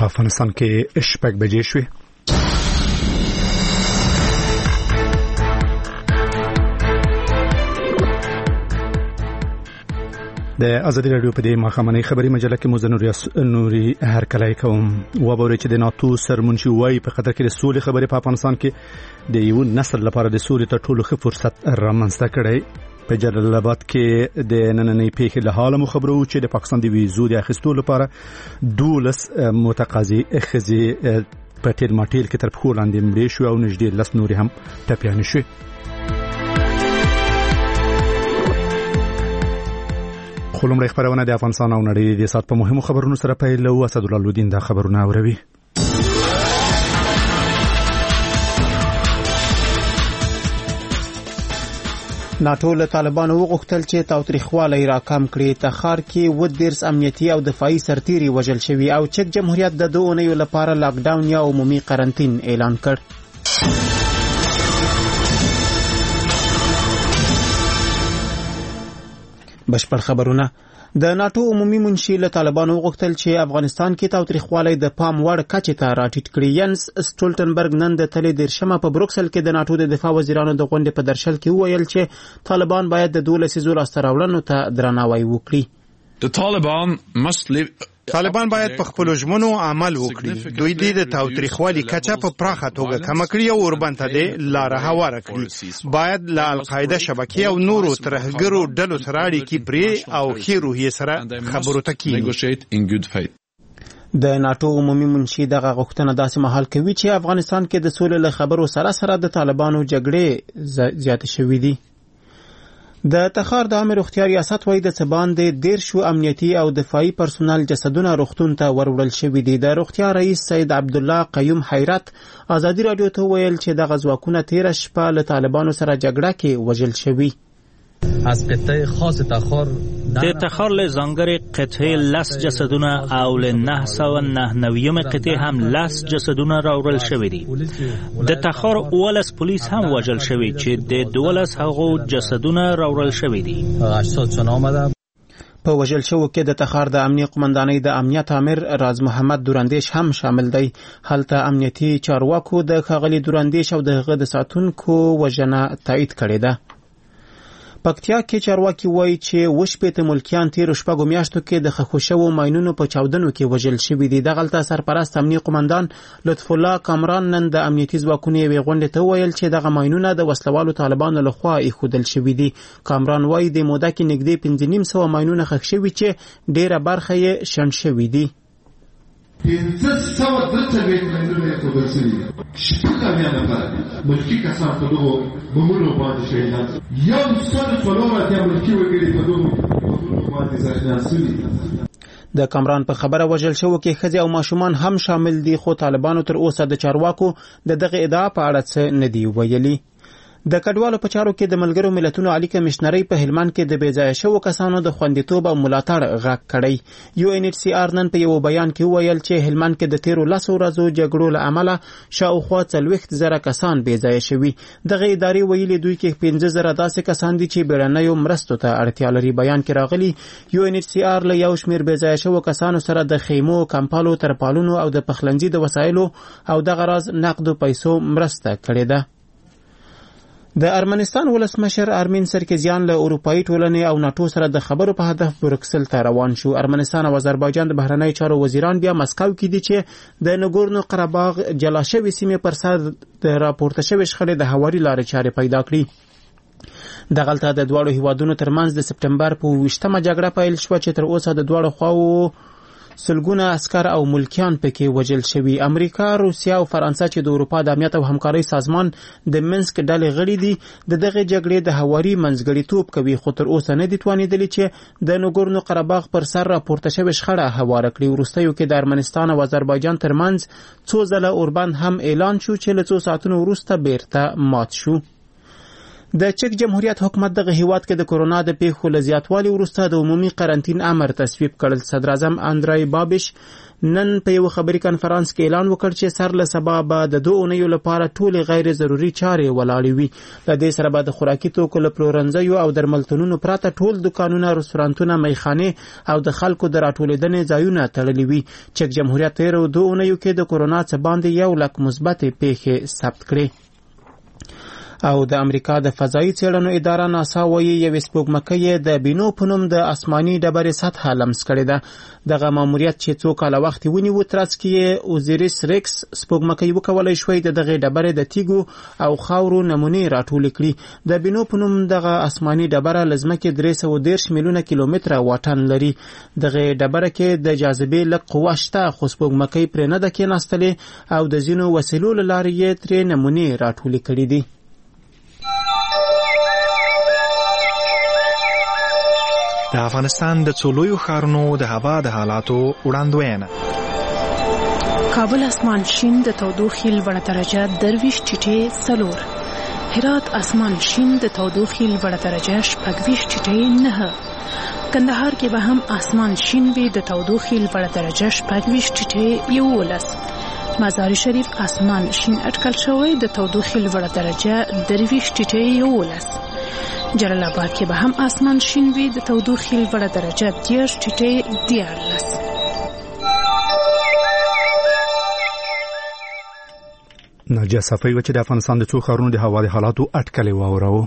په افغانستان کې 6 بجې شوې. د ازادي رادیو په دې ماښامنۍ خبري مجله کې مزه نوري هرکلی کوم. وبوري چې د ناتو سرمنشي وای په خاطر کې د سولې خبرې په افغانستان کې د یو نسل لپاره د سولې ته ټولو ښه فرصت رامنځته کړی. په جلال آباد کې د نننۍ پیښې له حاله مو خبرو چې د پاکستان د ویزو د اخیستو لپاره 12 متقاضي ښځې په تیر ماټیل کې تر پښو لاندې مړې شو او نږدې 10 نورې هم ټپیانې شوې. خلومړی خبرونه د افغانستان او نړۍ د سات په مهمو خبرونو سره پیلو. اسد الله لودین دا خبرونه اوروي. ناتو له طالبانو وغوښتل چې تاوتریخوالی راکم کړي. تخار کې 12 امنیتي او دفاعي سرتیري وژل شوي او چک جمهوریت د 2 اونیو لپاره لاک ډاون یا عمومي قرنطین اعلان کړ. بشپړ خبرونه. د ناتو عمومي منشي له طالبانو وغوښتل چې افغانستان کې تاوتریخوالی د پام وړ کچې ته راټیټ کړي. ینس سټولټنبرګ نن د تلې 13 په بروکسل کې د ناتو د دفاع وزیرانو د غونډې په درشل کې وویل چې طالبان باید د 12 لاسته راوړنو ته درناوی وکړي. طالبان باید په خپل ژمنو عمل وکړي. دوی د تاوتریخوالي کچه په پراخه توګه کم کړي او اوربند ته د لار هواره کړي. باید له القاعده شبکې او نورو ترهګرو ډلو سره اړیکې پرې او ښې روحیې سره خبرو ته کېني. د ناتو عمومي منشي دغه غوښتنه داسې مهال کوي چې افغانستان کې د سولې له خبرو سره سره د طالبانو جګړې زیاتې شوې دي. د تخار د عامه روغتیا ریاست وایي د باندې 13 امنیتي او دفاعي پرسونل جسدونه روغتون ته وروړل شوي دي. د روغتیا رئیس سید عبدالله قیوم حیرت ازادي رادیو ته ویل چې دغه ځواکونه 13 شپه له طالبانو سره جګړه کې وژل شوي. از قطعه خاص تخار د تخار له ځانګړي قطعه 10 جسدونه او له 999 قطعه هم 10 جسدونه راوړل شوي دي. د تخار 12 پولیس هم وژل شوي چې د 12 هغو جسدونه راوړل شوي دي. په وژل شوو کې د تخار د امنیه قومندانۍ د امنیت امیر راز محمد دورندیش هم شامل دی. هلته امنیتي چارواکو د ښاغلي دورندیش او دغه د ساتونکو وژنه تایید کړې ده. پکتیا کې چارواکي وایي چې وشپېته ملکیان تیر شپږو میاشتو کې د ښخ شوو ماینونو په چاودنو کې وژل شوي دي. دغلته سرپرست امنیه قومندان لطف الله کامران نن د امنیتي ځواکونو یوې غونډې ته وویل چې دغه ماینونه د وسلوالو طالبانو لخوا ایښودل شوي دي. کامران وایي د موده کې نږدې 1500 ماینونه ښخ شوي چې ډیره برخه یې شنډ شوي دي. 1500 ماینونه ایښودل شوي دي. شپږ میاشتې لپاره ملکي کسان په دغو بمونو باندې شهیدان شول. 140 ملکي وګړي په دغو بمونو باندې زخمیان شوي دي. د کامران په خبره وژل شوو کې ښځې او ماشومان هم شامل دي، خو طالبانو تر اوسه د چارواکو د دغه ادعا په اړه څه نه دي ویلي. د کډوالو په چارو کې د ملګرو ملتونو عالی کمشنرۍ په هلمند کې د بېځایه شوو کسانو د خوندیتوب او ملاتړ غږ کړی. UNHCR نن په یو بیان کې وویل چې هلمند کې د تیرو 10 ورځو جګړو له امله شاوخوا 40,000 کسان بېځایه شوي. دغه ادارې ویلي دوی کې 15,000 داسې کسان دي چې بیړنیو مرستو ته اړتیا لري. بیان کې راغلي UNHCR له یو شمېر بېځایه شوو کسانو سره د خیمو، کمپالو، ترپالونو او د پخلنځي د وسایلو او دغه راز نقدو پیسو مرسته کړې ده. د ارمنستان ولسمشر ارمین سرکزیان له اروپایي ټولنې او ناتو سره د خبرو په هدف بروکسل ته روان شو. ارمنستان او آذربایجان د بهرنی چارو وزیران بیا مسکو کې دي چې د نګورنو قرهباغ جلا شوې سیمې پر سر د راپورته شوې شخړې د هواري لارې چارې پیدا کړي. دغلته د دواړو هیوادونو ترمنځ د سپټمبر په 20مه جګړه پیل شوه چې تر اوسه د دواړو خواو سلګونه عسكر او ملکیان پکې وژل شوي. امریکا، روسیا او فرانسه چې د اروپا د امنیت او همکارۍ سازمان د منسک ډلې غړي دي د دغه جګړې د هواري منځګړیتوب کوي، خو تر اوسه نه دي توانېدلي چې د نګورنو قرهباغ پر سر راپورته شوې شخړه هواره کړي. وروستیو کې د ارمنستان او آذربایجان ترمنځ څو ځله اوربند هم اعلان شو چې له څو ساعتونو وروسته بیرته مات شو. د چک جمهوریت حکومت دغه هیواد کې د کورونا د پیښو له زیاتوالي وروسته د عمومي قرنطین امر تصویب کړل. صدر اعظم اندرای بابش نن په یو خبري کانفرنس کې اعلان وکړ چې سر له سبا به د 2 اونیو لپاره ټول غیر ضروري چارې ولاړې وي. د دې سره به د خوراکي توکو له پلورنځیو او درملتونونو پرته ټول دکانونه، رستورانتونه، میخانې او د خلکو د راټولېدنې ځایونه تړلي وي. چک جمهوریت تیرو 2 اونیو کې د کورونا څخه باندې 1 لک مثبت پیښې ثبت کړې. او د امریکا د فضایي څېړنو اداره ناسا وایي یو سپوږمکۍ د بینو په نوم د آسماني ډبرې سطحه لمس کړې ده. دغه ماموریت چې څو کاله وخت ونیو ترڅ کې اوزیریس ریکس سپوږمکۍ وکولای شوی د دغه ډبرې د تیږو او خاورو نمونې راټولې کړي. د بینو په نوم دغه آسماني ډبره له ځمکې 313 میلیونه کیلومتره واټن لري. دغه ډبره کې د جاذبې لږ قوه شته، خو سپوږمکۍ پرې نه ده کېناستلې او د ځینو وسیلو له لارې یې ترې نمونې راټولې کړي دي. د افغانستان د څو لویو ښارونو د هوا د حالاتو وړاندوینه. کابل اسمان شین د تودوخې لوړه درجه 23.4، هرات اسمان شین د تودوخې لوړه درجه 26.9، کندهار کې به هم اسمان شین وي د تودوخې لوړه درجه 26.11، مزار شریف اسمان شین اټکل شوی د تودوخې لوړه درجه 23.11، جلال آباد کې به هم اسمان شین وي د تودوخې لوړه درجه 10.14. ناجیه صفی چې د افغانستان د څو ښارونو د هوا د حالاتو اټکلې واوراوه.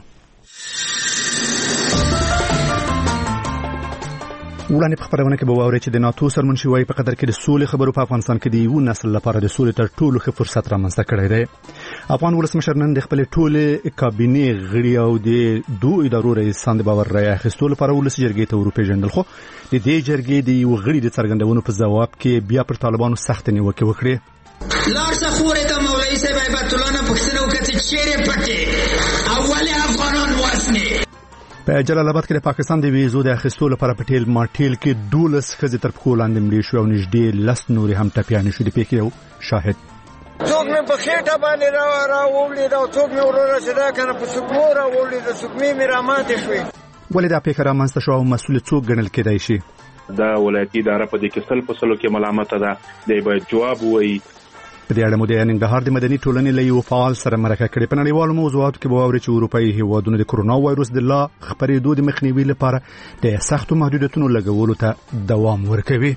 وړاندې په خبرونه کې به واورئ چې د ناتو سرمنشي وایي په قطر کې د سولې خبرو په افغانستان کې د یو نسل لپاره د سولې تر ټولو ښه فرصت رامنځته کړی دی. افغان ولسمشر نن د خپلې ټولې کابینې غړي او د 2 ادارو رئیسان د باور رایې اخیستو لپاره ولسي جرګې ته وروپېژندل، خو د دې جرګې د یو غړي د څرګندونو په ځواب کې بیا پر طالبانو سخت نیوکې وکړې. لارسه خورې ته مولوي صاحب هیبت الله نه پوښتنه وکړه چې چیرې پټې اول افغانان واسنې. په جلال آباد کې د پاکستان د ویزو د اخیستو لپاره په ټیل ماټیل کې 12 ښځې تر پښو لاندې مړې شوې او نږدې 10 نورې هم ټپیانې شوې. د پیښې یو شاهد: څوک مې په خېټه باندې راولید او څوک مې ورونه شدا کنه په سګمو راولید، د سګمې مې راماتې شوې. ولې دا پیښه رامنځته شوه او مسؤل څوک ګڼل کېدای شي؟ دا ولایتي اداره په دې کې سل په سلو کې ملامته ده، دی باید جواب ووایي. په دې اړه مو د ننګرهار د مدني ټولنې له یو فعال سره مرکه کړې. په نړیوالو موضوعاتو کې به واورئ چې اروپایي هیوادونه د کرونا وایروس د لا خپرېدو د مخنیوي لپاره د سختو محدودیتونو لګولو ته دوام ورکوي.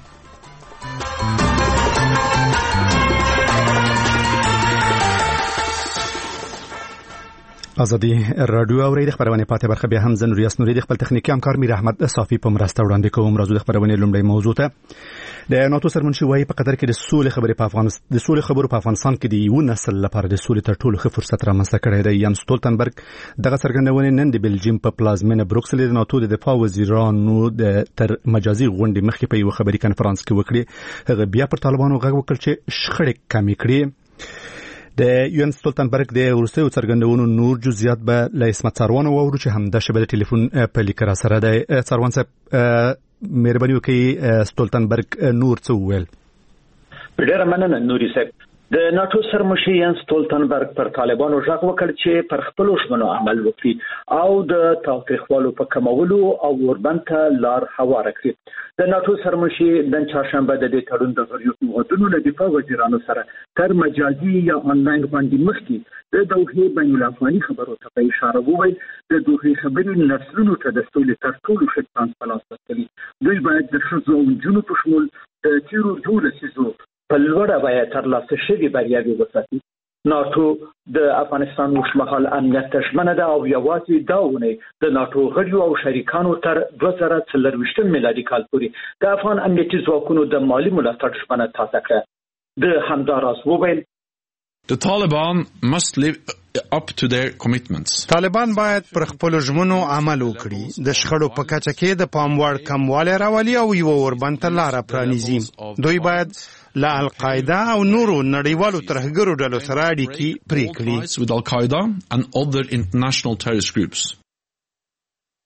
ازادي رادیو اوري د خبرونه پاتې برخه بیا هم زن ریاست نوري د خپل تخنیکی همکار میر احمد صافي په مرسته وړاندې کوم. راځو د خبرونه لومړی موضوع ته. د ناتو سرمنشي وایي په قطر کې د سولې خبرې په افغانستان کې د یو نسل لپاره د سولې تر ټولو ښه فرصت رامنځته کړی دی. یم سټولتنبرګ دغه څرګندونې نن د بلجیم په پلازمینه بروکسل د ناتو د دفاع وزیرانو د تر مجازي غونډې مخکې په یو خبري کانفرنس کې وکړي. هغه بیا پر طالبانو غږ وکړ چې شخړې کمې کړي. د یون سټولتنبرګ د وروستیو څرګندونو نور جزئیات به له اسمت سروان واورو چې همدا شبه د ټلیفون په لیکره سره دی. سروان صاحب مهرباني وکړئ سټولتنبرګ نور څه وویل؟ ډېره مننه نوري صاحب. د ناتو سرمشر یانس سټولتنبرګ پر طالبانو ژغ وکړ چې پر خپل ژمنو عمل وکړي او د تاوتریخوالو په کمولو او اوربند ته لار هواره کړي. د ناتو سرمشر د چهارشنبه د دې تړون د غړیو هیوادونو له دفاع وزیرانو سره تر مجازي یا انلاین باندې مخکې د دوحې بین الافغاني خبرو ته اشاره وکړي. د دوحې خبرې نسلونو ته د سولې تر ټولو ښه چانس په لاس ورکوي. دوی باید د ښځو او نجونو په شمول د تیرو 12 لسیزو په لوړه بیه ترلاسه شوې بریاوې وساتي. ناتو د افغانستان اوسمهال امنیت ته ژمنه ده او یوازې دا ونې د ناتو غړیو او شریکانو تر 2024 میلادي کال پورې د افغان امنیتي ځواکونو د مالی ملاتړ ژمنه تازه کړه. د همدا راز وویل The Taliban must live up to their commitments. طالبان باید پر خپل ژمنو عمل وکړي. د شخړو په کچه کې د پاموړ کموالی راولي او یو اوربند ته لار پرانیزي. دوی باید له القاعده او نورو نړیوالو ترهګرو ډلو سره اړیکې پرې کړي. With Al-Qaeda and other international terrorist groups.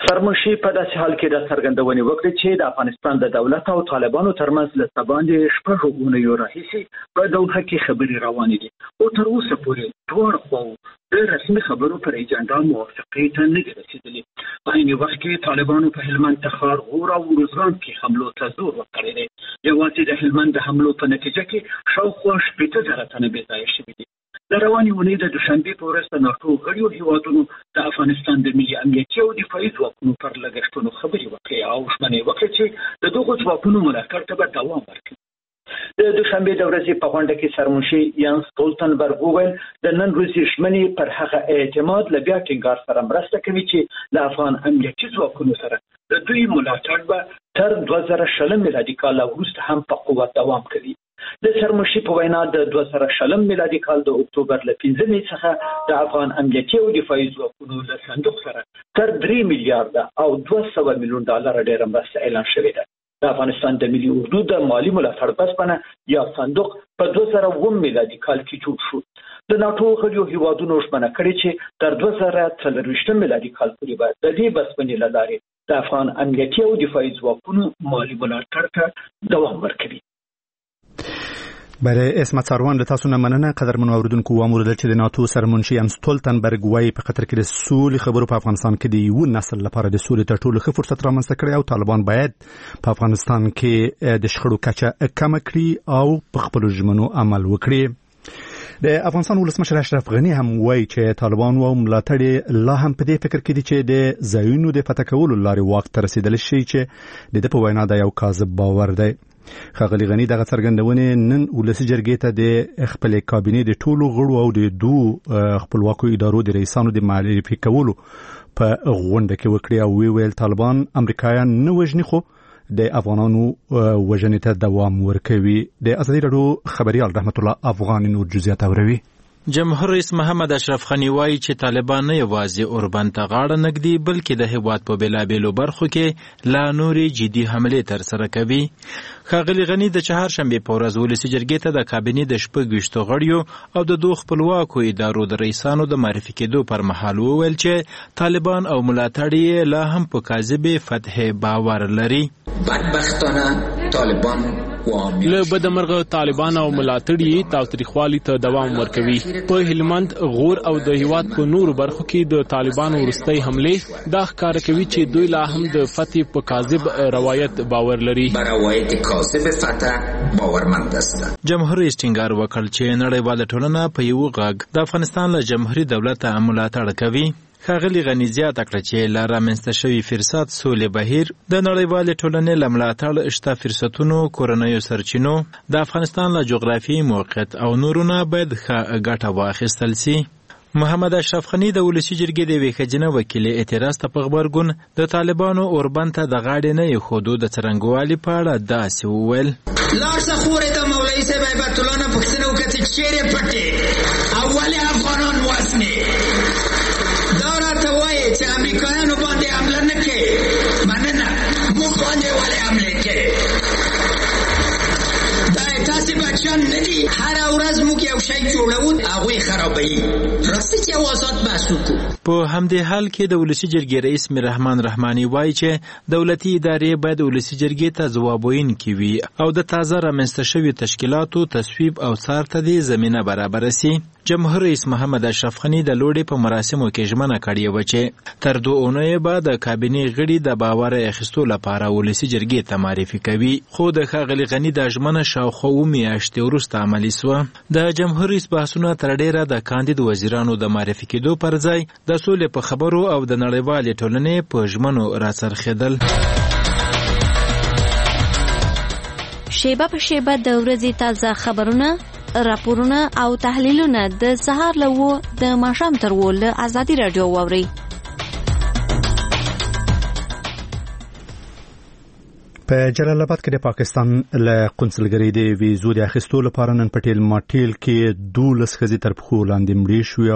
سرمشي په داسې حال کې د څرګندونې وکړي چې د افغانستان د دولت او طالبانو ترمنځ له سباندې شپږ غونډې راهیسي په دوحه کې خبرې روانې دي او تر اوسه پورې دواړه خواوو د رسمي خبرو پر ایجنډا موافقې ته نه دي رسیدلي. په عین وخت کې طالبانو په هلمند تخار غور او روزګان کې حملو ته زور ورکړی دی. یوازې د هلمند د حملو په نتیجه کې شاوخوا 80,000 تنه بېځایه شوي دي. د روانې اونۍ د دوشنبې په ورځ د ناټو غړیو هیوادونو د افغانستان د ملي امنیتي او دفاعي ځواکونو پر لګښتونو خبرې وکړې او ژمنې وکړې چې د دغو ځواکونو ملاتړ ته به دوام ورکړي. د دوشنبې د ورځې په غونډه کې سرمنشي یانس ستولتنبرګ وویل د نن ورځې ژمنې پر هغه اعتماد له بیا ټینګار سره مرسته کوي چې د افغان امنیتي ځواکونو سره د دوی ملاتړ به تر 2020 میلادي کال وروسته هم په قوت دوام کوي. د سرمنشي په وینا د 2020 میلادي کال د اکتوبر له 15 څخه د افغان امنیتي او دفاعي ځواکونو له صندوق سره تر 3 میلیارډ او 200 میلیون ډالر ډېر مرسته اعلان شوې ده. د افغانستان د ملي اردو د مالی ملاتړ بسپنه یا صندوق په 2009 میلادي کال کې جوړ شو. د ناټو غړیو هیوادونو ژمنه کړې چې تر 2023 میلادي کال پورې به د دې بسپنې له لارې د افغان امنیتي او دفاعي ځواکونو مالی ملاتړ ته دوام ورکوي. برای اسمت ساروان له تاسو نه مننه. قدرمنو اوریدونکو واموردل چې د ناتو سرمنشي یانس ستولتنبرګ وايي په قطر کې د سولې خبرو په افغانستان کې د یو نسل لپاره د سولې تر ټولو ښه فرصت رامنځته کړی او طالبان باید په افغانستان کې د شخړو کچه کم کړي او په خپل ژمنو عمل وکړي. د افغانستان ولسمشر اشرف غنی هم وایي چې طالبان او ملاتړي لا هم په دې فکر کې دي چې د ځایونو د فتح کولو لارې واک ته رسیدل شي چې د په وینا د یو کاذب باور دی. ښاغلي غنی دغه څرګندونې نن ولسي جرګې ته د خپل کابینې د ټولو غړو او د دوه خپلواکو ادارو د رئیسانو د معرفي کولو په غونډه کې وکړي او ویل طالبان امریکایان نه وژني خو د افغانانو وژنې ته دوام ورکوي. د ازادي راډیو خبريال رحمت الله افغان نور جزئیات اوروي. جمهور رئیس محمد اشرف غنی وایي چې طالبان نه یوازې اوربند ته غاړه نږدي بلکې د هیواد په بیلابیلو برخو کې لا نورې جدي حملې ترسره کوي. ښاغلي غنی د چهارشنبې په ورځ ولسي جرګې ته د کابینې د 26 غړیو او د دوه خپلواکو ادارو د رئیسانو د معرفي کېدو پر مهال وویل چې طالبان او ملاتړي لا هم په کاذب فتح باور لري. بدبختانه طالبان له بدمرغه طالبان او ملاتړي تاوتریخوالي ته دوام ورکوي. په هلمند غور او د هیواد په نورو برخو کې د طالبانو وروستۍ حملې دا ښکاره کوي چې دوی لا هم د فتح په کاذب روایت باور لري. جمهور رئیس ټینګار وکړ چې نړیواله ټولنه په یو غږ د افغانستان له جمهوریت دولت ملاتړ کوي. ښاغلي غنی زیاته کړه چې لا رامنځته شوي فرصت سولې بهیر د نړیوالې ټولنې له ملاتړ شته فرصتونو کورنیو سرچینو د افغانستان له جغرافیایي موقعیت او نورو نه باید ښه ګټه واخیستل سي. محمد اشرف غنی د ولسي جرګې د یوې ښځینه وکیلې اعتراض ته په غبرګون د طالبانو اوربند ته د غاړې نه ایښودو د څرنګوالي په اړه داسې وویل. لارسه خورې ته مولوي صاحب هیبت الله نه پوښتنه وکړه چې چیرې پټې او ولې افغانان وسنې دا راته وایي چې امریکایانو باندې حمله نه کوي. مننه موږ باندې ولې حمله کوي؟ دا تاسې بچیان نه دي. هره ورځ موږ یو شی جوړوو هغوی خرابوي. راستی چې آزاد بحث وکړو. په همدې حال کې د ولسي جرګې رئیس میررحمان رحماني وایي چې دولتي ادارې باید ولسي جرګې ته ځواب ویونکي وي او د تازه رامنځته شوي تشکیلاتو تصویب او څار ته دې زمینه برابره سي. جمهور رئیس محمد اشرف غنی د لوړې په مراسمو کې ژمنه کړې وه چې تر 2 اونیو به د کابینې غړي د باور اخیستو لپاره ولسي جرګې ته معرفي کوي. خو د ښاغلي غنی د ژمنه شاوخوا 2 میاشتې وروسته عملي سوه. د جمهور رئیس بحثونه تر ډیره د کاندید وزیرانو د معرفي کېدو پر ځای د سولې په خبرو او د نړیوالې ټولنې په ژمنو راڅرخېدل. شیبه په شیبه د ورځې تازه خبرونه، راپورونه او تحلیلونه د سهار له 9 د ماښام تر 10 له ازادي راډیو واورئ. په جلال آباد کې د پاکستان له قونسلګرۍ د ویزو د اخیستو لپاره نن پټیل ماټیل کې 12 ښځې تر پښو لاندې مړې شوې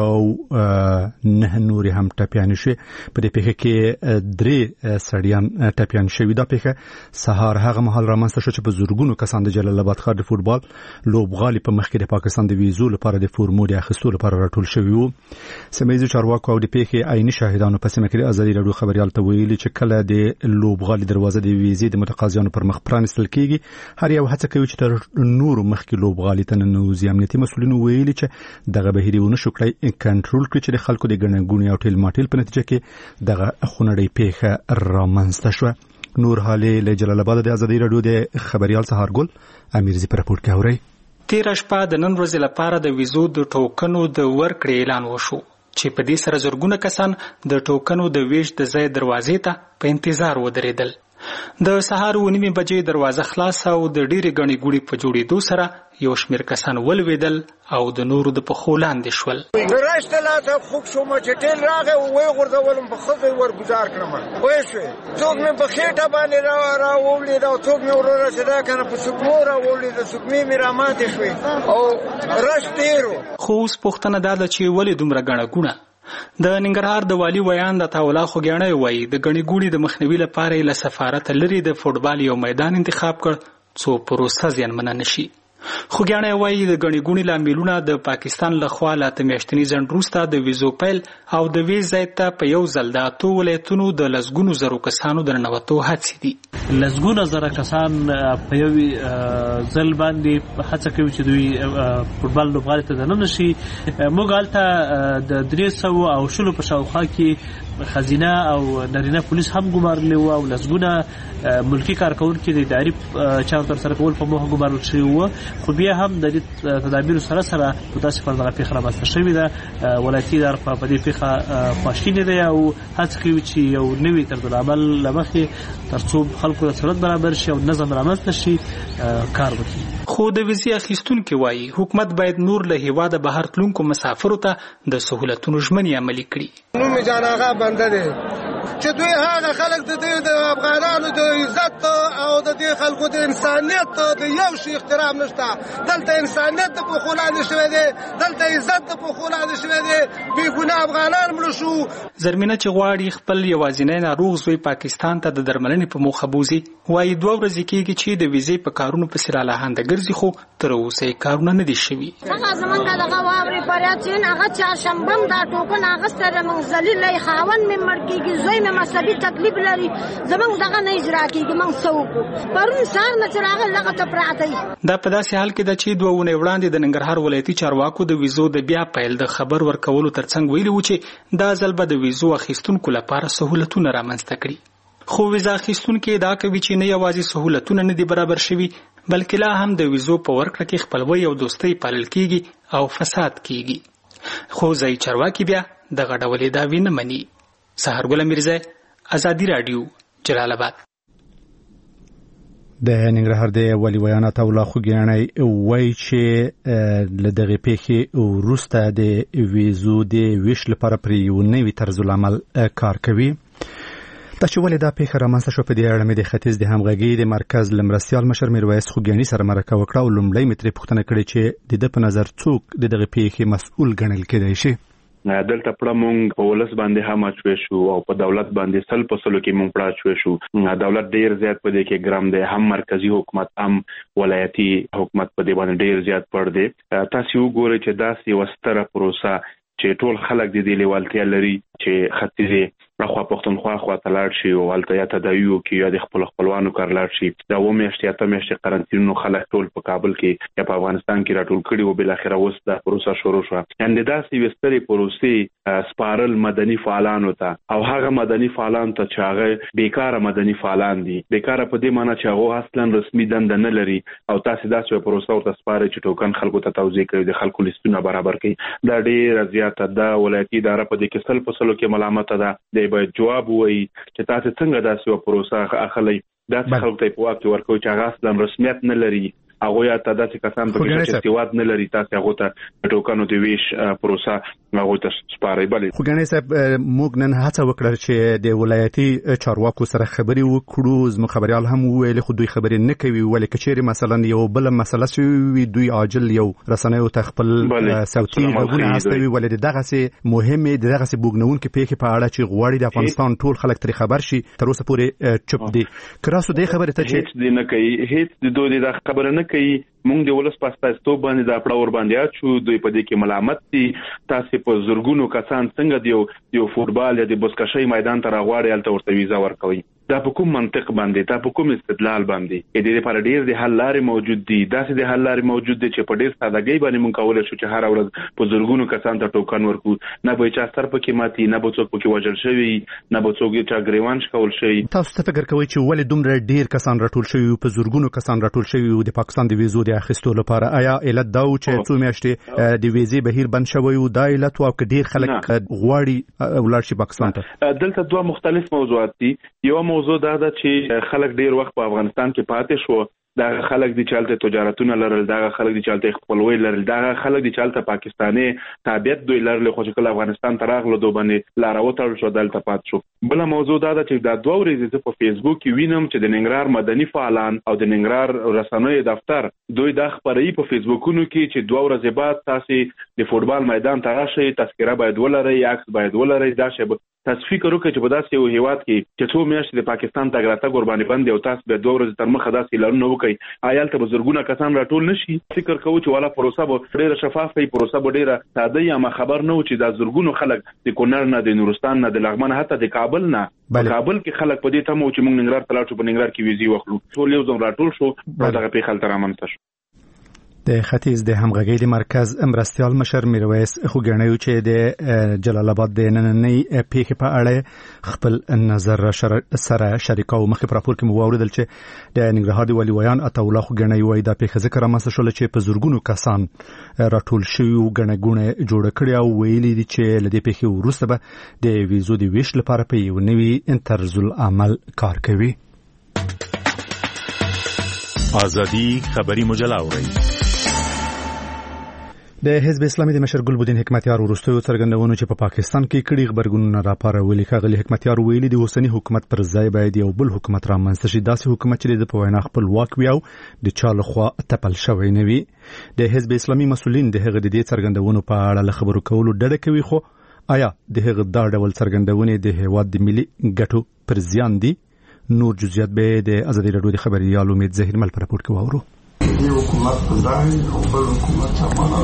او 9 نورې هم ټپیانې شوې. په دې پیښه کې 3 سړیان ټپیان شوي. دا پیښه سهار هغه مهال رامنځته شو چې په زورګونو کسان د جلال آباد ښار د فوټبال لوبغالي په مخ کې د پاکستان د ویزو لپاره د فورمو د اخیستو لپاره راټول شوي وو. سیمه ییزو چارواکو او د پیښې عیني شاهدانو په سیمه کې د ازادي راډیو خبريال ته ویلي چې کله د لوبغالي دروازه د ویزې د قاضیانو پر مخ پرانستل کیږي هر یو هڅه کوي چې تر نورو مخکې لوبغالي ته ننوځي. امنیتي مسؤلینو ویلي چې دغه بهیر ونه شو کړی کنټرول کړي چې د خلکو د ګڼګونې او ټیل ماټیل په نتیجه کې دغه خونړۍ پیښه رامنځته شوه. نور حالې له جلال آباد د ازادي راډیو د خبريال سهارګل امیرزي په راپور کې اوري. تیر شپه د نن ورځې لپاره د ویزو د ټوکنو د ورکړې اعلان وشو چې په دې سره زرګونه کسان د ټوکنو د ویش د ځای دروازې ته په انتظار ودرېدل. د سهار 9 بجې دروازه خلاص او د ډېرې غني ګوړي په جوړېدو سره یو شمېر کسان ولوېدل او د نورو د پښو لاندې شول. راشته لا ته خوب شوم چې ټیل راغی او وې غورځولم په خزه ورګزار کړم. وې شو څوک مې په خېټه باندې را وولید او څوک مې ورور رسیدا کنه په سکمو را وولید سکمې مې را ماتې شوې او رش تیرو. خو اوس پوښتنه دا ده چې ولې دومره غڼه ګونه. د ننګرهار د والی ویان د تاولا خوګیاڼي وایي د غني ګوړي د مخنیوي لپاره له سفارت لري د فوټبال یو میدان انتخاب کړ څو پروسه زیانمن نشي. خوګیاڼي وایي د غني ګوړي لاملونه د پاکستان لخوا لاته میاشتنی ځند روسته د ویزو پیل او د ویزا ته په یو ځل د اتو ولایتونو د لسګونو زرو کسانو درنوتو هڅې دي. لسګونه زره کسان په یو ځل باندې هڅه کوي چې دوی فوټبال لوبغالي ته دننه شي. موږ هلته د 300 او شلو په شاوخوا کې خزینه او نارینه پولیس هم ګمارلي وو او لسګونه ملکی کارکونکي د اداري چارو تر سره کول په موخه ګمارل شوي وو. خو بیا هم د دې تدابیر سره متاسفانه دغه پیښه رامنځته شوې ده. ولایتي اداره په دې پیښه خواشینې ده او هڅه کوي چې یو نوي طرزالعمل له مخې تر څو خلکو ته سهولت برابر شي او نظم رامنځته شي کار وکړي. خو د ویزې اخیستونکو وایي حکومت باید نور له هیواده بهر تلونکو مسافرو ته د سهولتونو ژمنې عملي کړي. نو می جان هغه بنده دي چې دوی هغه خلک د افغانانو د عزت او د دې خلکو د انسانیت د یو شي احترام نشته. دلته انسانیت د پخولاندې شوی دی، دلته عزت د پخولاندې شوی دی. بې ګناه افغانان مړه شو. زرمینه چې غواړي خپل یوازینی ناروغ زوی پاکستان ته د درملنې په موخه بوزي وایي 2 ورځې کېږي چې د ویزې په کارونو پسې رالاهانده ګرځي خو تر اوسه یې کارونه نه دي شوي. هغه زمونږ دغه واورې فریاد چې هغه چهارشنبه هم دا ټوکن اخیستی موږ ذلیل خاوند مې مړ کېږي زوی مې مذهبي تکلیف لري زمونږ دغه نه اجرا کېږي. موږ څه وکړو پرون سهار نه چې راغلی دغه ته پراته دي. دا په داسې حال کې ده چې 2 ونې وړاندې د ننګرهار ولایتي چارواکو د ویزو د بیا پیل د خبر ورکولو ترڅنګ ویلي وو چې دا ځل به د ویزو اخیستونکو لپاره سهولتونه رامنځته کړي. خو ویزا اخیستونکي دا کوي چې نه یوازې سهولتونه نه دي برابر شوي بلکې لا هم د ویزو په ورکړه کې خپلوي او دوستۍ پالل کیږي او فساد کیږي. خو ځای چارواکي بیا دغه ډول دعوی نه مني. سهارګل میرزا ازادي رادیو جلال آباد. د ننګرهار د والی ویان تاولا خوګیاڼي وایي چې له دغه پیښې وروسته د ویزو د ویش لپاره پر یو نوي طرزالعمل کار کوي. دا چې ولې دا پیښه رامنځته شوه په دې اړه مې د ختیځ د همغږۍ د مرکز له مرستیال مشر میرویس خوګیاڼي سره مرکه وکړه او لومړی مې ترې پوښتنه کړې چې د ده په نظر څوک د دغه پیښې مسؤل ګڼل کېدای شي. دلته پړه مونږ په ولس باندې هم اچوي شو او په دولت باندې سل په سلو کې مونږ پړه اچوي شو. دولت ډیر زیات په دې کې ګرام دی، هم مرکزی حکومت هم ولایتي حکومت په دې باندې ډیر زیات پړ دی. تاسو وګورئ چې داسې وستره پروسه چې ټول خلک د دې لیوالتیا لري چې ختیځي راخوا پښتونخوا خوا ته لاړ شي او هلته یا تداوی وکړي یا د خپل خپلوانو کار لاړ شي. دا 2 میاشتې 8 میاشتې قرنطینونو خلک ټول په کابل کې یا په افغانستان کې راټول کړي او بالاخره اوس دا پروسه شروع شوه. یعنې داسې وسترې پروسې سپارل مدني فعالانو ته او هغه مدني فعالان ته چې هغه بیکاره مدني فعالان دي، بیکاره په دې معنی چې هغه اصلا رسمي دنده نه لري او تاسو داسې پروسه ورته سپارئ چې ټوکن خلکو ته توزیع کوي، د خلکو لیستونه برابر کوي. دا ډېره زیاته ده. ولایتي اداره په دې کې سل په سلو کې ملامته ده. دی باید جواب ووایي چې تاسو څنګه داسې پروسه اخلئ. داسې خلکو ته په واک کې ورکوي چې هغه اصلا رسمیت نه لري هغه یا تاسو کسان په کې چې سیواد نه لري تاسو هغه ته ټوکنو دی ویش پروسه هغه ته سپاري بل خو ګنې صاحب موږ نن هڅه وکړه چې د ولایتي چارواکو سره خبري وکړو زموږ خبريال هم ویل خو دوی خبرې نه کوي ولې کچېری مثلا یو بل مسله شوی دوی عاجل یو رسنیو تخپل صوتي غوونه هستوي ولې دغه سي مهمه دغه سي بوګنون کې پیخي په اړه چې غواړي د افغانستان ټول خلک تر خبر شي تر اوسه پورې چپ دي کراسو د خبره ته هیڅ دې نه کوي هیڅ د دوی د خبره نه کوي مونږ د ولس پاستاستو باندې د پړاور باندې اچو دوی په دې کې ملامت دي تاسو په زورګونو کسان څنګه دیو فوتبال یا د بوسکشي میدان ته راغواړي الته ورته ویزا ورکوي دا په کوم منطق باندې دا په کوم استدلال باندې د دې لپاره ډېر د حل لارې موجود دي داسې د حل لارې موجود دي چې په ډېر سادهګۍ باندې مونږ کولای شو چې هر ورځ په زورګونو کسان ته ټوکن ورکو نه به چا سر پکې ماتي نه به څوک پکې وژل شوی نه به څوک چا ګریوان شکول شي تاسو ته فکر کوئ چې ولې دومره ډېر کسان راټول شوی په زورګونو کسان راټول شوی د پاکستان د ویزو د اخیستو لپاره آیا علت دا و چې څو میاشتې د ویزې بهیر بند شوی او دا علت او ډېر خلک غواړي ولر شي پاکستان ته دلته دوه مختلف موضوعات دي یو موضوع دا ده چې خلک ډېر وخت په افغانستان کې پاتې شو دا خلک دي چالت تجارتونه لرل دا خلک دي چالت خپلوي لرل دا خلک دي چالت پاکستاني تابعیت دوی لرل خو چې افغانستان ته راغله دوه باندې لاروتل شو دلته پات شو بل موضوع دا ده چې دا دوه ورځې په فیسبوک کې وینم چې د ننګرهار مدني فعالان او د ننګرهار رسنیو دفتر دوی دا خبري په فیسبوکونو کې چې دوه ورځې بعد تاسو د فوتبال میدان ته راشئ تذکره باید ولرئ عکس باید ولرئ دا شی تاسو فکر وکړئ چې په داسې یو هیواد کې چې څو میاشتې د پاکستان ته ګرځا قرباني باندې او تاسو به دوه ورځې تر مخه داسې لارونه وکړئ آیال ته بزرګونه کسان راټول نشي فکر کوو چې والا پروسه به ډېره شفافه پروسه به ډېره ساده یا ما خبر نه و چې دا زرګونو خلک د کونړ نه د نورستان نه د لغمان حتی د کابل نه کابل کې خلک په دې تمو چې موږ ننګرهار ته لاړو په ننګرهار کې ویزي واخلو ټول یو ځل راټول شو دغه په خلک رامنځته شو د ختیځ د همغږۍ د مرکز مرستیال مشر میرویس خوګنیو چې د جلال آباد د نننۍ پیښې په اړه خپل نظر سره شریکاو مخې پر راپور کې مو واوریدل چې د ننګرهار د والي ویان عطا الله خوګنی وایي دا پیښه ذکر رامنځته شول چې په زورګونو کسان راټول شوي او ګڼه جوړ کړي او ویلي دي چې له دې پیښې وروسته به د ویزو د ویش لپاره په یو نوي طرز العمل کار کوي. ازادي خبري مجله اوري د حزب اسلامي د مشر ګلبدین حکمتیار ورستو څرګندونو چې په پاکستان کې کړي خبرګونونه راپارولي کاغلی حکمتیار ویلي د اوسنی حکومت پر ځای باید یو بل حکومت رامنځته شي داسې حکومت چې د په وینا خپل واک وي او د چا لخوا تپل شوی نه وي. د حزب اسلامي مسؤلین د هغه د دې څرګندونو په اړه خبرو کولو ډډه کوي خو آیا د هغه دا ډول څرګندونې د هیواد د ملي ګټو پر زیان دي؟ نور جزئیات به د ازادي رادیو د خبريال امید زهیر مل پر راپور کې واورو. دی حکومت ځای او بل حکومت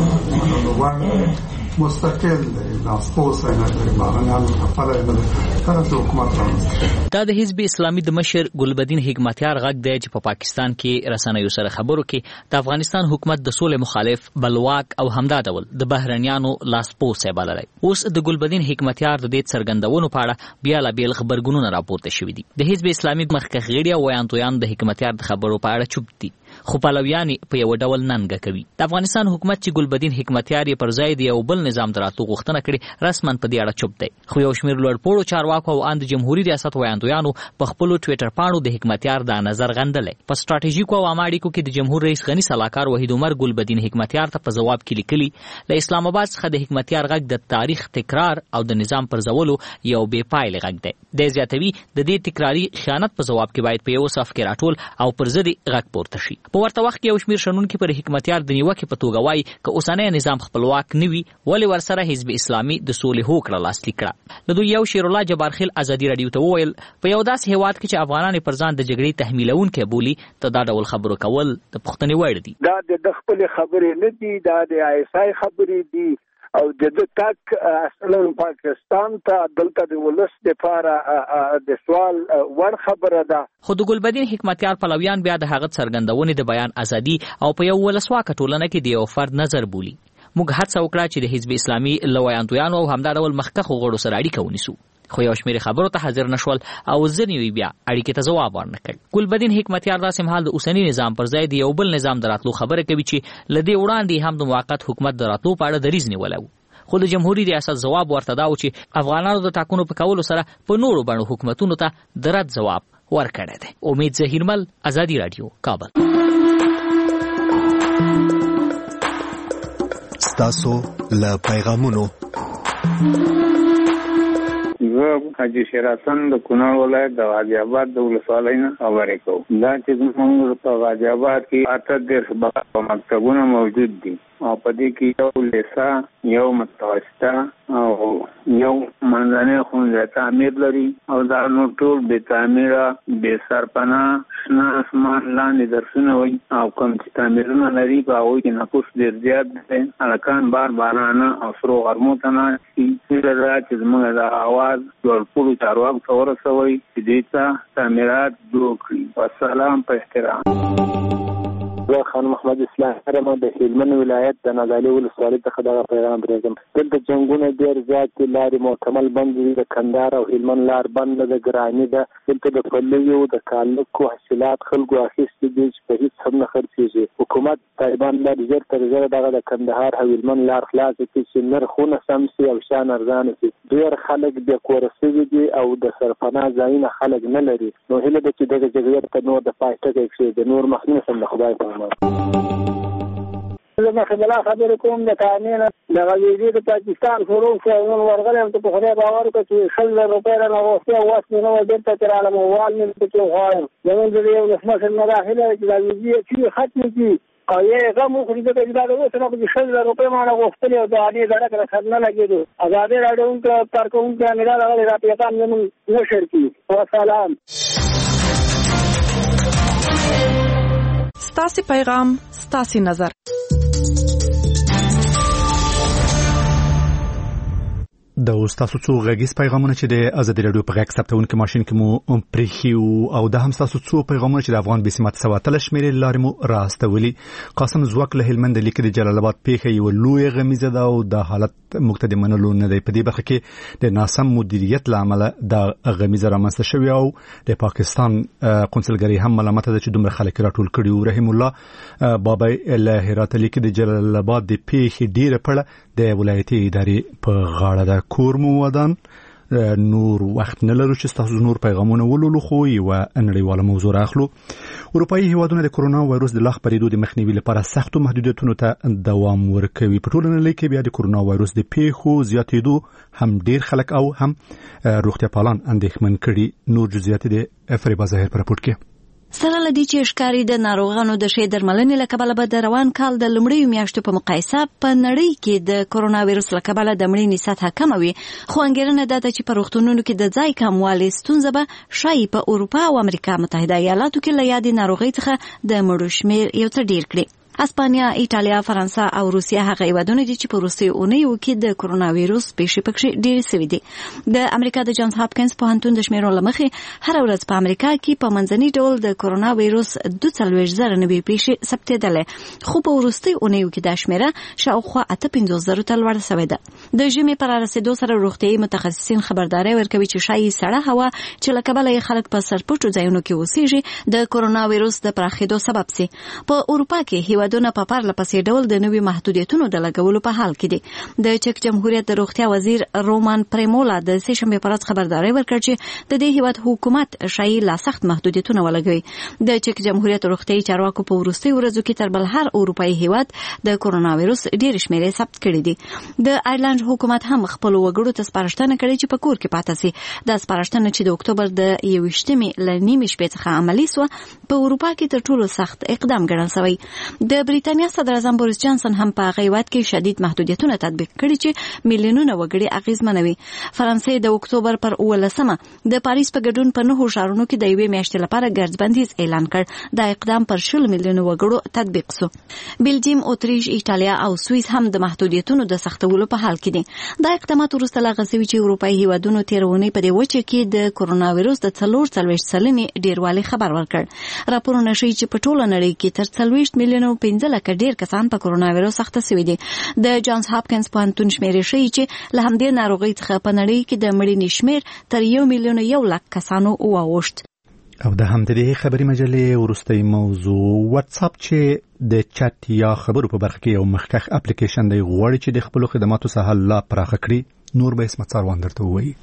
عمل مستقل دی ناسپوس نه دی معنی خپل نه حکومت دا د حزب اسلامي د مشر ګلبدین حکمتیار غږ دی چې په پاکستان کې رسنیو سره خبرو کې د افغانستان حکومت د سولې مخالف بلواک او همدا ډول د بهرنیانو لاسپوس بللی. اوس د ګلبدین حکمتیار د دې څرګندونو په اړه بیا لا بیل خبرګونونه راپورته شوي دي. د حزب اسلامي مخکښ غړي او ویانتویان د حکمتیار د خبرو په اړه چوپ دي خو پلویان په یو ډول ننګه کوي. د افغانستان حکومت چې ګلبدین حکمتیار پر ځای دی او بل نظام دراتو غوښتنه کړي رسمن په دې اړه چوپ دی. خو یو شمېر لوړپوړو چارواکو او اند جمهوریت ریاست ویاندویانو په خپل ټوئیټر پاڼو د حکمتیار د نظر غندلې. په ستراتیژیکو او عماړیکو کې د جمهور رئیس غنی صلاحکار وحید عمر ګلبدین حکمتیار ته په جواب کې لیکلي له اسلام آباد څخه د حکمتیار غږ د تاریخ تکرار او د نظام پر ځولو یو بې پایلې غږ دی. د زیاتوي د دې تکراری خیانت په جواب کې باید په یو صف کې راټول او پر ضد غږ پورته شي. په ورته وخت کې یو شمېر شنونکي پر حکمتیار د نیوکې په توګه وایي که اوسنی نظام خپلواک نه وي ولې ورسره حزب اسلامي د سولې هوکړه لاسلیک کړه. له دوی یو شیر الله جبارخیل ازادي رادیو ته وویل په یو داسې هیواد کې چې افغانان پر ځان د جګړې تحمیلونکي بولي ته دا ډول خبرو کول د پوښتنې وړ دي. دا د خپل خبرې نه دي دا د آیسای خبرې دي او د تک اصلا پاکستان ته دلته د ولس لپاره د سوال ور خبره ده. خو د ګلبدین حکمتیار پلویان بیا د هغه څرګندونې د بیان ازادي او په یو ولسواکه ټولنه کې د یو فرد نظر بولي. موږ هڅه وکړه چې د حزب اسلامي لویانتویانو او همدا ډول مخکښو غړو سره اړیکه ونیسو خو یو شمېر خبرو ته حاضر نشول او ځینې بیا اړیکې ته ځواب ورنکړ. ګلبدین حکمتیار داسې مهال د اوسني نظام پر ځای د یو بل نظام د راتلو خبره کوي چې له دې وړاندې هم د موقت حکومت د راتلو په اړه دریځ نیولی و. خو د جمهوریت ریاست جواب ورته دا و چې افغانانو د ټاکنو په کولو سره په نورو بڼو حکومتونو ته د رد جواب ورکړی دی. امید زهیرمل ازادي رادیو کابل. ستاسو له پیغامونو. زه حاجی شیر حسن د کونړ ولایت د غازی آباد د ولسوالۍ نه خبرې کوم. دا چې موږ په غازی آباد کې 8 مکتبونه موجود دي او په دې کې یو لیسا، یو متوسطه او یو منځنی ښوونځی تعمیر لري او دا نو ټول بې تعمیره، بې سرپناه، شنه اسمان لاندې درسونه وي او کوم چې تعمیرونه لري په هغوی کې نفوس ډېر زیات دی. هلکان بارانه او سرو غرمو ته ناست دي. هیله ده چې زموږ د اواز لوړپوړو چارواکو ته ورسوئ چې دوی ته تعمیرات جوړ کړي. والسلام په احترام. زه خان محمد اسلام هرمه د هلمند ولایت د نادعلي ولسوالۍ څخه دغه پیغام پرېږدم. دلته جنګونه ډېر زیات دي، لارې مکمل بند دي، د کندهار او هلمند لار بند ده، ګراني ده. دلته د پلیو د کالکو حاصلات خلکو اخیستي دي چې په هېڅ هم نه خرڅېږي. حکومت طالبان باید ژر تر ژره دغه د کندهار او هلمند لار خلاصه کړي چې نرخونه سم شي او شیان ارزانه شي. ډېر خلک بې کوره شوي دي او د سرپناه ځایونه خلک نه لري. نو هیله ده چې دغه جګړې ته نور د پای ټکی کېږدي. نور مخنیه شم د خدای په امان. زه مخبلا خبرې کوم د تامین د غویزي د پاکستان شروع شو. نن ورغلی ته په خدای باور وکړه چې 100,000 روپۍ رانه غوښتې او واس مې نه وه بېرته چې رالم وال مې پکې وغواړم. زمونږ د یو ولسمشر نه دا هیله ده چې دا غویزي چې ختمې کړي او یې غم وکړي ځکه چې دا د اوس نه پکې 100,000 روپۍ ما نه غوښتلې او د هغې درک را سر نه لګېدو. ازادي راډیو کارکوونکي امیر راغلی دا پیغام زموږ نشر کړي. وسلام. ستاسې پیغام ستاسې نظر. د تاسو څو غږیز پیغامونه چې د ازادي راډیو په غږ ثبتونکو ماشين کې مو پریخیو او د هم تاسو څو پیغامونه چې د افغان بسمت سواتل شمیرې لارې مو راستولي. قاسم زوک له هلمند لیکي د جلال آباد پیښه یو لوی غمیزه ده او د حالت مقتدی منلو نه دی. په دې برخه کې د ناسم مدیریت لامل د غمیزه رامنځته شوی او د پاکستان قونسلګری هم ملامت ده چې دومره خلک راټول کړي. رحیم الله بابا له هرات لیکي د جلال آباد د پیښې ډیره پړه د ولایتي ادارې په غاړه ده. کور مو ودان نور وخت نه لرو چې تاسو نور پیغامونه ولولو خو یو نړیواله موضوع راخلو. اروپאי هیوادونه د کرونا وایروس د لاغ پریدو د مخنیوي لپاره سختو محدودیتونو ته دوام ورکوي. په ټوله نړۍ کې بیا د کرونا وایروس د پیښو زیاتېدو هم ډیر خلک او هم روغتیا پالان اندېښمن کړي. نور جزئیات د افریبا ظاهر پر راپورټ کې. سره لدی چې ښکاری د ناروغانو د شې درملنې لکبله به د روان کال د لومړیو میاشتو په مقایسه په نړۍ کې د کرونا وایروس لکبله د مړینې سطح کم وي. خو انګیرنه ده چې په روغتونونو کې د ځای کموالي ستونزه به شایي په اروپا او امریکا متحده ایالاتو کې له یادې ناروغۍ څخه د مړو شمیر یو څه ډیر کړي. اسپانیا، ایټالیا، فرانسه او روسیه هغه هیوادونه دي چې په روسي اونیو کې د کرونا وایروس پیښې پکې ډېرې سوي دي. د امریکا د جانز هاپکینز پوهنتون د شمیرو لمخې هر ورځ په امریکا کې په منځني ډول د کرونا وایروس 42,000 نوې پیښې ثبتېدلې، خو په وروستي اونیو کې دا شمیره شاوخوا 58,000 ته لوړه شوې ده. د ژمي پر رسیدو سره روغتیايي متخصصین خبرداري ورکوي چې شایي سړه هوا چې له کبله خلک په سرپټو ځایونو کې اوسېږي د کرونا وایروس د پراخېدو سبب سي. په اروپا کې هیوادونه په پرله پسې ډول د نوي محدودیتونو د لګولو په حال کې دي. د چک جمهوریت د روغتیا وزیر رومان پریمولا د سهشنبه پر ورځ خبرداري ورکړه چې د دې هیواد حکومت شایي لا سخت محدودیتونه ولګوي. د چک جمهوریت روغتیايي چارواکو په وروستي ورځو کې تر بل هر اروپאי هیواد د کرونا وایروس ډېر شمیرې ثبت کړي دي. د آیرلند حکومت هم خپل وګړو ته سپارښتنه کړې چې په کور کې پاتې شي. د سپارښتنه چې د اکتوبر د 21مې لنیمې شپې څخه عملی سو په اروپا کې تر ټولو سخت اقدام ګڼل شوی. د بریتانیا صدر اعظم بوریس جانسن هم په غیوات کې شدید محدودیتونه تطبیق کړي چې میلیونونه وګړي اغیزمنوي. فرانسې د اکتوبر پر 18مه د پاریس په ګډون په 9 ښارونو کې د یوې میاشتې لپاره ګردبندیز اعلان کړ. دا اقدام پر 20 میلیونه وګړو تطبیق شو. بلجیم، اتریش، ایټالیا او سوئیس هم د محدودیتونو د سختولو په حال کې دي. دا اقدامات وروسته لا غسوي چې اروپאי هیوادونو تیرونی په دې وجه کې د کرونا وایروس د 44 سلنې ډیروالي خبر ورکړ. راپورونه ښیي چې په ټوله نړۍ کې تر 40 میلیونه 15 لکه ډیر کسان په کرونا وایروس اخته شوي دي. د جانز هاپکینز پوهنتون شمیرې ښیي چې له همدې ناروغۍ څخه په نړۍ کې د مړینې شمیر تر 1,100,000 کسانو واوښت. او د همدې خبري مجلې ورستۍ موضوع واتس اپ چې د چټ یا خبرو په برخه کې یو مخکخ اپلیکیشن دی غوړي چې د خپل خدماتو سره لا پراخه کړي. نور به اسمت سروان درته وایي.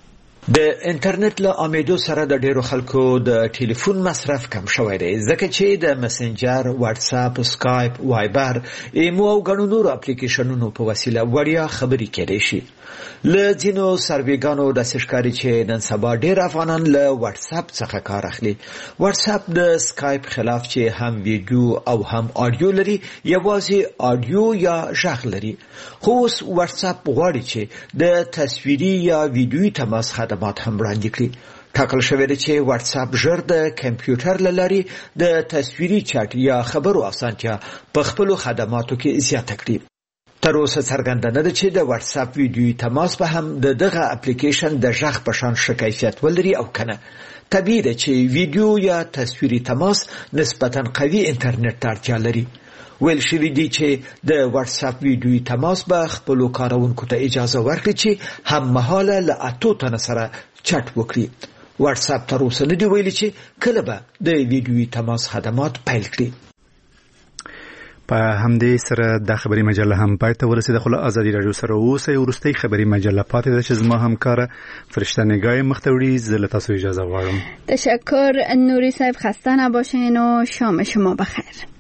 د انټرنیټ له امیدو سره د ډیرو خلکو د ټلیفون مصرف کم شوی دی ځکه چې د مسنجر، واتس اپ، سکایپ، وایبر، ایمو او غنو نور اپلیکیشنونو په وسیله وړیا خبرې کېدای شي. له ځینو سروېګانو د ښکاري چې نن سبا ډیر افغانان له واتس اپ څخه کار اخلي. واتس اپ د سکایپ خلاف چې هم ویډیو او هم آډیو لري، یوازې آډیو یا غږ لري. خو اوس واتس اپ غواړي چې د تصویري یا ویډیوي تماس خدمات هم وړاندې کړي. ټاکل شوی دی چې واتس اپ ژر د کمپیوټر له لارې د تصویري چاټ یا خبرو اسانتیا په خپلو خدماتو کې زیاته کړي. تر اوسه څرګنده نه ده چې د واتس اپ ویډیوي تماس به هم د دغه اپلیکیشن د غږ په شان ښه کیفیت ولري او کنه. طبیعي ده چې ویډیو یا تصویري تماس نسبتاً قوي انټرنیټ ته اړتیا لري. ویل شوي دي چې د واتس اپ ویډیوي تماس به خپلو کاروونکو ته اجازه ورکړي چې هم مهاله له 8 تنو سره چټ وکړي. واتس اپ تر اوسه نه دی ویلي چې کله به د ویډیوي تماس خدمات پیل کړي. په همدې سره د خبري مجله هم پای ته ورسېده. خو له ازادي راډیو سره اوسئ. وروستۍ خبري مجله پاتې ده چې زما همکاره فرشته نگاه مختوری زه له تاسو اجازه غواړم. تشکر نوری صاحب، خسته نباشین و شام شما بخیر.